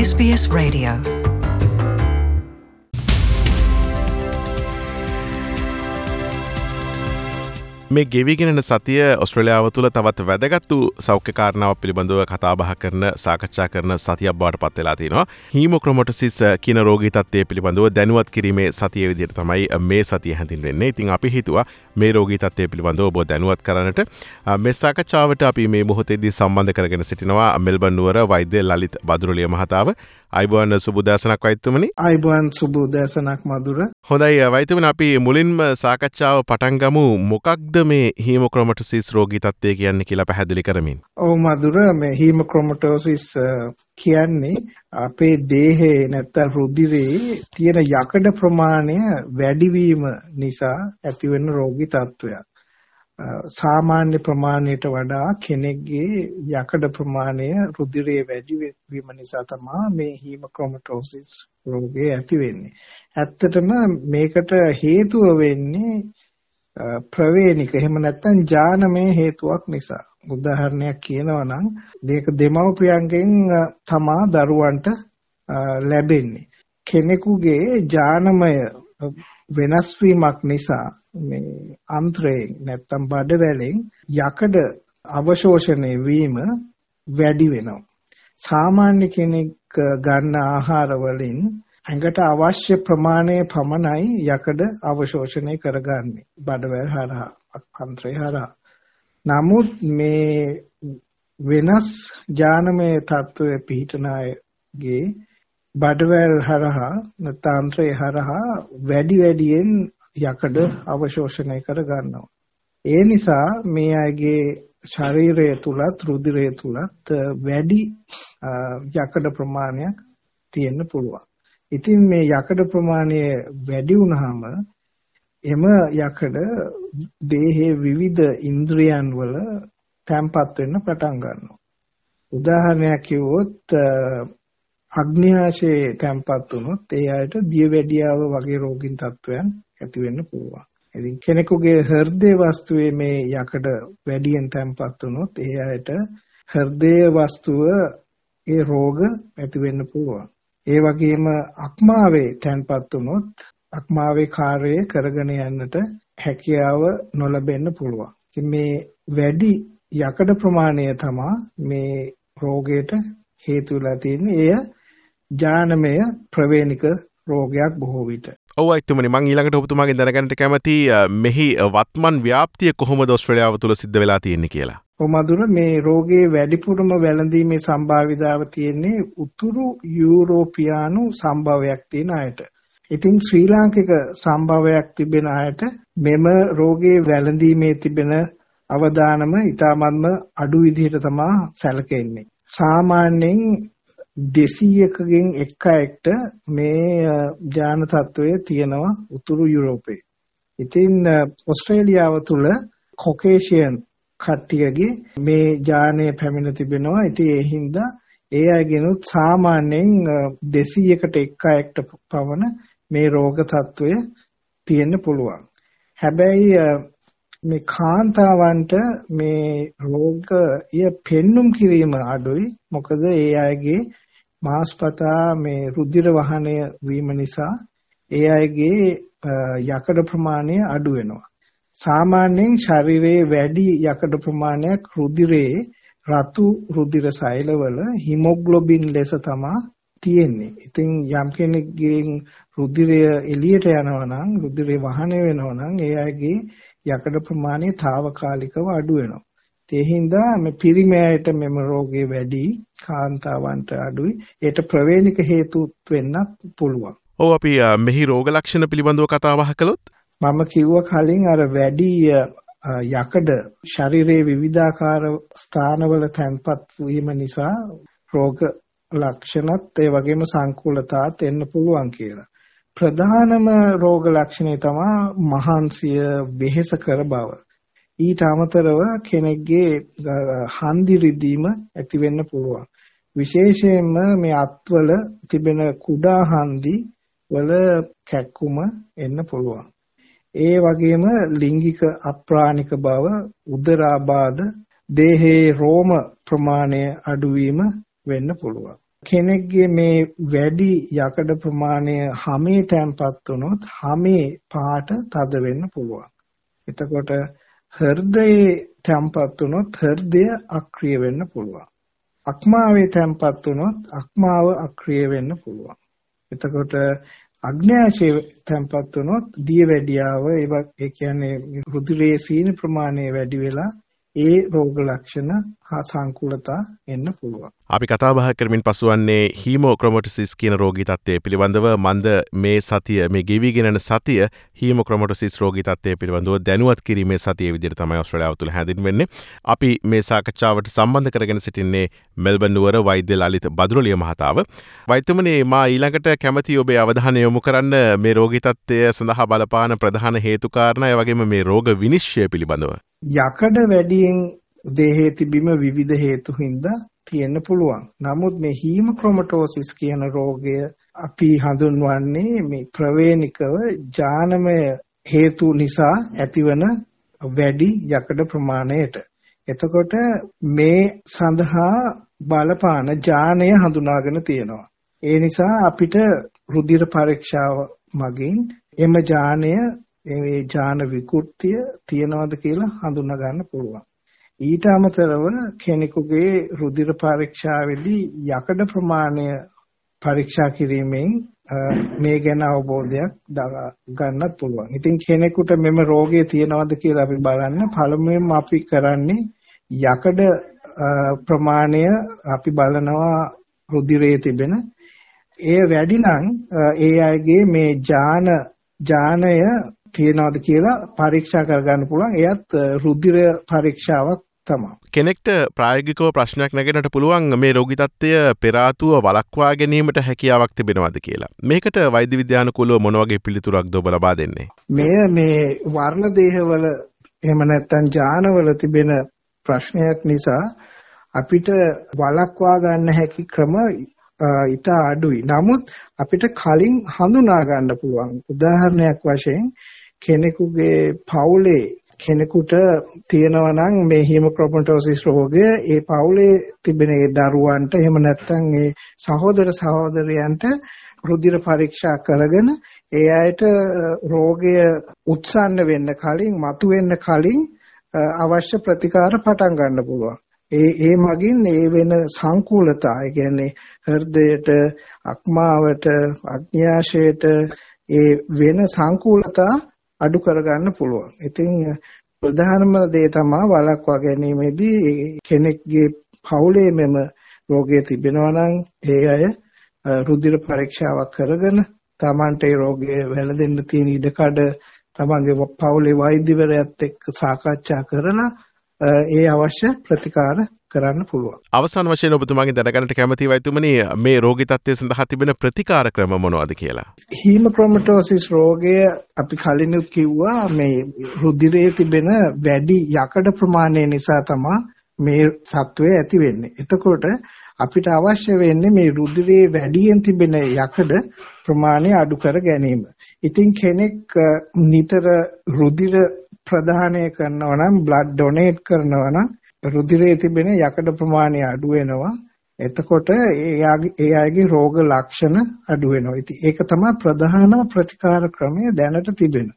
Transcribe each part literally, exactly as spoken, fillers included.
S B S Radio. මේ ගෙවිගෙන සතිය ඔස්ට්‍රේලියාව තුළ තවත් වැදගත් වූ සෞඛ්‍ය කාරණාවක් පිළිබඳව කතා බහ කරන සාකච්ඡා කරන සතියක් බවට පත් වෙලා තිනවා. හීමොක්‍රොමැටොසිස් කියන රෝගී තත්ත්වය පිළිබඳව දැනුවත් කිරීමේ සතිය විදිහට තමයි මේ සතිය හැඳින්වෙන්නේ. ඉතින් අපි හිතුවා මේ රෝගී තත්ත්වය පිළිබඳව ඔබ දැනුවත් කරන්නට මේ සාකච්ඡාවට අපි මේ මොහොතේදී සම්බන්ධ කරගෙන සිටිනවා මෙල්බන් නුවර වෛද්‍ය ලලිත් බදුරලිය මහතාව. අයිබෝන් සුබ උදෑසනක් වෛද්‍යතුමනි. අයිබෝන් සුබ උදෑසනක් මధుර. හොඳයි වෛද්‍යතුමනි, අපි මුලින්ම සාකච්ඡාව පටන් ගමු. මොකක්ද මේ හීමොක්‍රොමැටොසිස් රෝගී තත්ත්වය කියන්නේ කියලා පැහැදිලි කරමින්. ඔව් මధుර, මේ හීමොක්‍රොමැටොසිස් කියන්නේ අපේ දේහයේ නැත්නම් රුධිරයේ තියෙන යකඩ ප්‍රමාණය වැඩිවීම නිසා ඇතිවෙන රෝගී තත්ත්වයක්. සාමාන්‍ය ප්‍රමාණයට වඩා කෙනෙක්ගේ යකඩ ප්‍රමාණය රුධිරයේ වැඩි වීම නිසා තමයි මේ හීමොක්‍රොමැටොසිස් රෝගය ඇති වෙන්නේ. ඇත්තටම මේකට හේතුව වෙන්නේ ප්‍රවේණික, එහෙම නැත්නම් ජානමය හේතුවක් නිසා. උදාහරණයක් කියනවා නම් මේක දෙමව්පියන්ගෙන් තමා දරුවන්ට ලැබෙන්නේ. කෙනෙකුගේ ජානමය වෙනස් වීමක් නිසා මේ අන්ත්‍රයෙන් නැත්නම් බඩවැලෙන් යකඩ අවශෝෂණය වීම වැඩි වෙනවා. සාමාන්‍ය කෙනෙක් ගන්න ආහාර වලින් ඇඟට අවශ්‍ය ප්‍රමාණය පමණයි යකඩ අවශෝෂණය කරගන්නේ බඩවැල් හරහා, අන්ත්‍රය හරහා. නමුත් මේ වෙනස් ජානමය තත්ත්වයේ පිහිටන අයගේ බඩවැල් හරහා නැත්නම් අන්ත්‍රය හරහා වැඩි වැඩියෙන් යකඩ අවශෝෂණය කරගන්නවා. ඒ නිසා මේ අයගේ ශරීරය තුලත් රුධිරය තුලත් වැඩි යකඩ ප්‍රමාණයක් තියෙන්න පුළුවන්. ඉතින් මේ යකඩ ප්‍රමාණය වැඩි වුණාම එම යකඩ දේහයේ විවිධ ඉන්ද්‍රියන් වල තැම්පත් වෙන්න පටන් ගන්නවා. උදාහරණයක් කිව්වොත් අග්න්‍යාශයේ තැම්පත් වුණොත් ඒ අයට දියවැඩියාව වගේ රෝගීන් තත්ත්වයන් ඇති වෙන්න පුළුවන්. ඉතින් කෙනෙකුගේ හෘදේ වස්තුවේ මේ යකඩ වැඩියෙන් තැම්පත් වුණොත් ඒ අයට හෘදේ වස්තුව ඒ රෝග ඇති වෙන්න පුළුවන්. ඒ වගේම අක්මාවේ තැන්පත් වුණොත් අක්මාවේ කාර්යය කරගෙන යන්නට හැකියාව නොලැබෙන්න පුළුවන්. ඉතින් මේ වැඩි යකඩ ප්‍රමාණය තමයි මේ රෝගයට හේතු වෙලා තියෙන්නේ. එය ජානමය ප්‍රවේණික රෝගයක් බොහෝ විට. ඔව් අයිතුමනි, මම ඊළඟට ඔබතුමාගෙන් දැනගන්නට කැමති මෙහි වත්මන් ව්‍යාප්තිය කොහොමද ඔස්ට්‍රේලියාව තුළ සිද්ධ වෙලා තියෙන්නේ කියලා. ඔමදුර, මේ රෝගයේ වැඩිපුරම වැළඳීමේ සම්භාවිතාව තියෙන්නේ උතුරු යුරෝපියානු සම්භවයක් තියෙන අයට. ඉතින් ශ්‍රී ලාංකික සම්භවයක් තිබෙන අයට මෙම රෝගයේ වැළඳීමේ තිබෙන අවදානම ඉතාමත්ම අඩු විදිහට තමයි සැලකෙන්නේ. සාමාන්‍යයෙන් දෙසීයකගෙන් එක් අයෙක්ට මේ ජාන තත්ත්වය තියෙනවා උතුරු යුරෝපයේ. ඉතින් ඔස්ට්‍රේලියාව තුළ කොකේෂියන් කට්ටියගේ මේ ජානය පැමිණ තිබෙනවා. ඉතින් ඒ හින්දා ඒ අයගෙනුත් සාමාන්‍යයෙන් දෙසීයකට එක් අයෙක්ට පමණ මේ රෝග තත්ත්වය තියෙන්න පුළුවන්. හැබැයි මේ කාන්තාවන්ට මේ රෝගය පෙන්눔 කිරීම අඩුයි. මොකද ඒ අයගේ මාස්පතා මේ රුධිර වහනය වීම නිසා ඒ අයගේ යකඩ ප්‍රමාණය අඩු වෙනවා. සාමාන්‍යයෙන් ශරීරයේ වැඩි යකඩ ප්‍රමාණයක් රුධිරයේ රතු රුධිර සෛලවල හිමොග්ලොබින් ලෙස තමයි තියෙන්නේ. ඉතින් යම් කෙනෙක්ගෙන් රුධිරය එළියට යනවා නම්, රුධිරය වහනය වෙනවා නම් ඒ අයගේ යකඩ ප්‍රමාණය తాවකාලිකව අඩු වෙනවා. ඒ හින්දා මේ පිරිමෑයට මෙම රෝගේ වැඩි, කාන්තාවන්ට අඩුයි. ඒට ප්‍රවේණික හේතුත් වෙන්නත් පුළුවන්. ඔව්, අපි මෙහි රෝග ලක්ෂණ පිළිබඳව කතා බහ කළොත් මම කිව්ව කලින් අර වැඩි යකඩ ශරීරයේ විවිධාකාර ස්ථානවල තැන්පත් වීම නිසා රෝග ලක්ෂණත් ඒ වගේම සංකූලතාවත් එන්න පුළුවන් කියලා. ප්‍රධානම රෝග ලක්ෂණය තමයි මහන්සිය, වෙහෙස කර බව. ඊට අමතරව කෙනෙක්ගේ හන්දි රිදීම ඇති වෙන්න පුළුවන්. විශේෂයෙන්ම මේ අත්වල තිබෙන කුඩා හන්දි වල කැක්කුම එන්න පුළුවන්. ඒ වගේම ලිංගික අප්‍රාණික බව, උදරාබාධ, දේහයේ රෝම ප්‍රමාණය අඩුවීම වෙන්න පුළුවන්. කෙනෙක්ගේ මේ වැඩි යකඩ ප්‍රමාණය හැමේ තැන්පත් වුණොත් හැමේ පාට තද වෙන්න පුළුවන්. එතකොට හෘදයේ තැන්පත් වුණොත් හෘදය අක්‍රිය වෙන්න පුළුවන්. අක්මාවේ තැන්පත් වුණොත් අක්මාව අක්‍රිය වෙන්න පුළුවන්. එතකොට අග්න්‍යාශයේ තැන්පත් වුණොත් දියවැඩියාව ඒ කියන්නේ රුධිරයේ සීනි ප්‍රමාණය වැඩි වෙලා ඒ රෝග ලක්ෂණ හා සංකූලතා එන්න පුළුවන්. අපි කතා බහ කරමින් පසුවන්නේ හීමෝක්‍රොමැටොසිස් කියන රෝගී තත්ත්වය පිළිබඳව. මන්ද මේ සතිය මේ ගෙවිගෙන යන සතිය හීමෝක්‍රොමැටොසිස් රෝගී තත්ත්වය පිළිබඳව දැනුවත් කිරීමේ සතිය විදිහට තමයි ඕස්ට්‍රේලියාව තුළ හැඳින්වෙන්නේ. අපි මේ සාකච්ඡාවට සම්බන්ධ කරගෙන සිටින්නේ මෙල්බන් නුවර වෛද්‍ය ලලිත බදුරලිය මහතාව. වෛද්‍යතුමනි, මා ඊළඟට කැමැති ඔබේ අවධානය යොමු කරන්න මේ රෝගී තත්ත්වය සඳහා බලපාන ප්‍රධාන හේතු කාරණා ඒ වගේම මේ රෝග විනිශ්චය පිළිබඳව. යකඩ වැඩියෙන් දේහයේ තිබීම විවිධ හේතු හින්දා තියෙන්න පුළුවන්. නමුත් මේ හීමොක්‍රොමැටොසිස් කියන රෝගය අපි හඳුන්වන්නේ මේ ප්‍රවේණිකව ජානමය හේතු නිසා ඇතිවන වැඩි යකඩ ප්‍රමාණයට. එතකොට මේ සඳහා බලපාන ජානය හඳුනාගෙන තියෙනවා. ඒ නිසා අපිට රුධිර පරීක්ෂාව මගින් එම ජානය ඒ ජාන විකෘතිය තියනවද කියලා හඳුනා ගන්න පුළුවන්. ඊට අමතරව කෙනෙකුගේ රුධිර පරීක්ෂාවේදී යකඩ ප්‍රමාණය පරීක්ෂා කිරීමෙන් මේ ගැන අවබෝධයක් ගන්නත් පුළුවන්. ඉතින් කෙනෙකුට මෙම රෝගය තියනවද කියලා අපි බලන්න පළමුවෙන්ම අපි කරන්නේ යකඩ ප්‍රමාණය අපි බලනවා රුධිරයේ තිබෙන. ඒ වැඩි නම් ඒ අයගේ මේ ජාන ජානය තියනවද කියලා පරීක්ෂා කරගන්න පුළුවන්. එයත් රුධිර පරීක්ෂාවක් තමයි. කෙනෙක්ට ප්‍රායෝගිකව ප්‍රශ්නයක් නැගෙනට පුළුවන් මේ රෝගී තත්ත්වය පෙර ආතුව වළක්වා ගැනීමට හැකියාවක් තිබෙනවද කියලා. මේකට වෛද්‍ය විද්‍යානුකූලව මොන වගේ පිළිතුරක්ද ඔබ ලබා දෙන්නේ? මෙය මේ වර්ණ දේහවල එහෙම නැත්නම් ජානවල තිබෙන ප්‍රශ්නයක් නිසා අපිට වළක්වා ගන්න හැකි ක්‍රම ඉතා අඩුයි. නමුත් අපිට කලින් හඳුනා ගන්න පුළුවන්. උදාහරණයක් වශයෙන් කෙනෙකුගේ පවුලේ කෙනෙකුට තියෙනවා නම් මේ හීමොක්‍රොමැටොසිස් රෝගය ඒ පවුලේ තිබෙන ඒ දරුවන්ට එහෙම නැත්නම් ඒ සහෝදර සහෝදරයන්ට රුධිර පරීක්ෂා කරගෙන ඒ අයට රෝගය උත්සන්න වෙන්න කලින් මතුවෙන්න කලින් අවශ්‍ය ප්‍රතිකාර පටන් ගන්න පුළුවන්. ඒ ඒ මගින් ඒ වෙන සංකූලතා, ඒ කියන්නේ හෘදයට, අක්මාවට, අග්න්‍යාශයට ඒ වෙන සංකූලතා අඩු කරගන්න පුළුවන්. ඉතින් ප්‍රධානම දේ තමයි වළක්වා ගැනීමේදී කෙනෙක්ගේ පවුලේ මෙම රෝගය තිබෙනවා නම් ඒ අය රුධිර පරීක්ෂාවක් කරගෙන තමන්ට ඒ රෝගය වැළඳෙන්න තියෙන ඉඩකඩ තමන්ගේ පවුලේ වෛද්‍යවරයාත් එක්ක සාකච්ඡා කරලා ඒ අවශ්‍ය ප්‍රතිකාර කරන්න පුළුවන්. අවසාන වශයෙන් ඔබතුමාගෙන් දැනගන්නට කැමතියි වෛද්‍යතුමනි, මේ රෝගී තත්ත්වය සඳහා තිබෙන ප්‍රතිකාර ක්‍රම මොනවද කියලා? හීමොක්‍රොමැටොසිස් රෝගය අපි කලිනුත් කිව්වා මේ රුධිරයේ තිබෙන වැඩි යකඩ ප්‍රමාණය නිසා තමයි මේ සත්වය ඇති වෙන්නේ. එතකොට අපිට අවශ්‍ය වෙන්නේ මේ රුධිරයේ වැඩියෙන් තිබෙන යකඩ ප්‍රමාණය අඩු කර ගැනීම. ඉතින් කෙනෙක් නිතර රුධිර ප්‍රදානය කරනවා නම් බ්ලඩ් ඩොනේට් කරනවා නම් රුධිරයේ තිබෙන යකඩ ප්‍රමාණය අඩු වෙනවා. එතකොට ඒ අයගේ රෝග ලක්ෂණ අඩු වෙනවා. ඉතින් ඒක තමයි ප්‍රධානම ප්‍රතිකාර ක්‍රමය දැනට තිබෙන.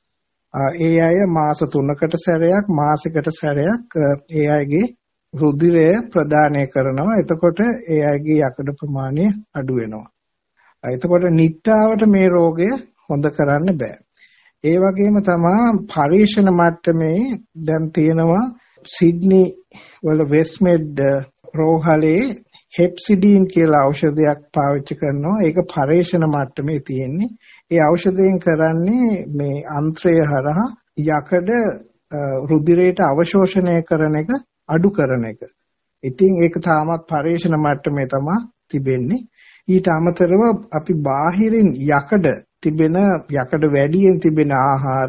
ඒ අය මාස තුනකට සැරයක් මාසෙකට සැරයක් ඒ අයගේ රුධිරය ප්‍රදානය කරනවා. එතකොට ඒ අයගේ යකඩ ප්‍රමාණය අඩු වෙනවා. එතකොට නිට්ටාවට මේ රෝගය හොඳ කරන්න බෑ. ඒ වගේම තමයි පරීක්ෂණ මට්ටමේ දැන් තියෙනවා සිඩ්නි වල වෙස්ට්මෙඩ් රෝහලේ හෙප්සිඩීන් කියලා ඖෂධයක් පාවිච්චි කරනවා. ඒක පරීක්ෂණ මට්ටමේ තියෙන්නේ. ඒ ඖෂධයෙන් කරන්නේ මේ අන්ත්‍රය හරහා යකඩ රුධිරයට අවශෝෂණය කරන එක අඩු කරන එක. ඉතින් ඒක තාමත් පරීක්ෂණ මට්ටමේ තමයි තිබෙන්නේ. ඊට අමතරව අපි බාහිරින් යකඩ තිබෙන යකඩ වැඩියෙන් තිබෙන ආහාර,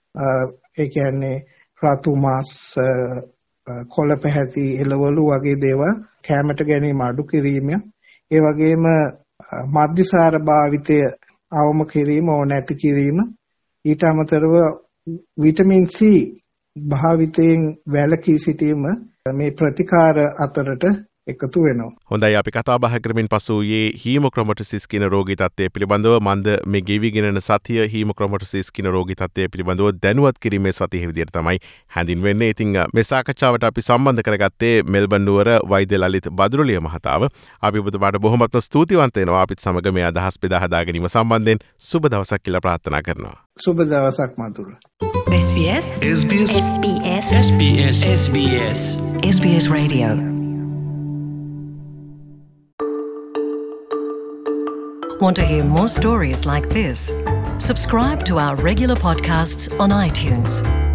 ඒ කියන්නේ රතු මාස්, කොළ පැහැති, එළවලු වගේ දේවල් කැමට ගැනීම අඩු කිරීම, ඒ වගේම මධ්‍යසාර භාවිතය අවම කිරීම ඕ නැති කිරීම, ඊට අමතරව විටමින් සී භාවිතයෙන් වැළකී සිටීම මේ ප්‍රතිකාර අතරට එකතු වෙනවා. හොඳයි අපි කතා බහ කරමින් පසු වූයේ හීමොක්‍රොමැටොසිස් කියන රෝගී තත්ත්වය පිළිබඳව මන්ද මේ ගෙවිගෙන යන සතිය හීමොක්‍රොමැටොසිස් කියන රෝගී තත්ත්වය පිළිබඳව දැනුවත් කිරීමේ සතිය විදිහට තමයි හැඳින්වෙන්නේ. ඉතින් මේ සාකච්ඡාවට අපි සම්බන්ධ කරගත්තේ මෙල්බන් නුවර වෛද්‍ය ලලිත් බදුරුලිය මහතාව. අපි ඔබතුමාට බොහොමත්ම ස්තුතිවන්ත වෙනවා අපිත් සමග මේ අදහස් බෙදා හදා ගැනීම සම්බන්ධයෙන්. සුබ දවසක් කියලා ප්‍රාර්ථනා කරනවා. සුබ දවසක් මధుර. S B S S B S S B S S B S S B S S B S Radio. Want to hear more stories like this? Subscribe to our regular podcasts on iTunes.